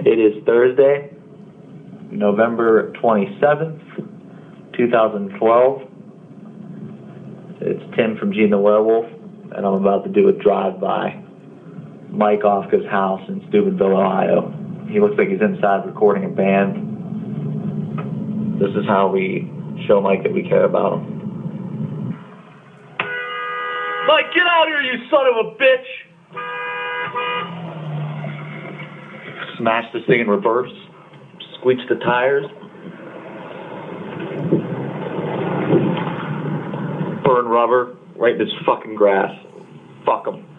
It is Thursday, November 27th, 2012. It's Tim from Gene the Werewolf, and I'm about to do a drive-by Mike Ofka's house in Steubenville, Ohio. He looks like he's inside recording a band. This is how we show Mike that we care about him. Mike, get out here, you son of a bitch! Smash this thing in reverse, squeak the tires, burn rubber right in this fucking grass. Fuck 'em.